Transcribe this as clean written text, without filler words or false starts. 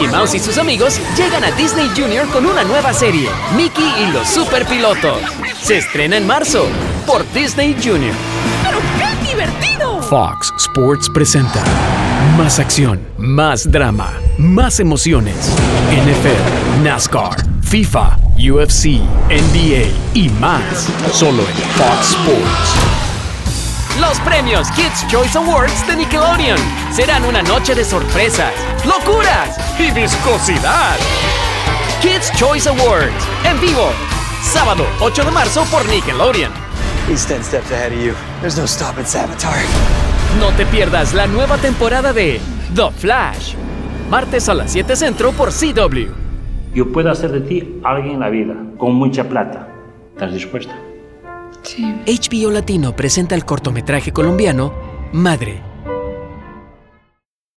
Mickey Mouse y sus amigos llegan a Disney Junior con una nueva serie, Mickey y los Superpilotos. Se estrena en marzo por Disney Junior. ¡Pero qué divertido! Fox Sports presenta más acción, más drama, más emociones. NFL, NASCAR, FIFA, UFC, NBA y más. Solo en Fox Sports. Los premios Kids Choice Awards de Nickelodeon serán una noche de sorpresas, locuras y viscosidad. Kids Choice Awards, en vivo, sábado 8 de marzo por Nickelodeon. He's 10 steps ahead of you. There's no stopping Savitar. No te pierdas la nueva temporada de The Flash, martes a las 7 centro por CW. Yo puedo hacer de ti alguien en la vida, con mucha plata. ¿Estás dispuesta? Sí. HBO Latino presenta el cortometraje colombiano Madre,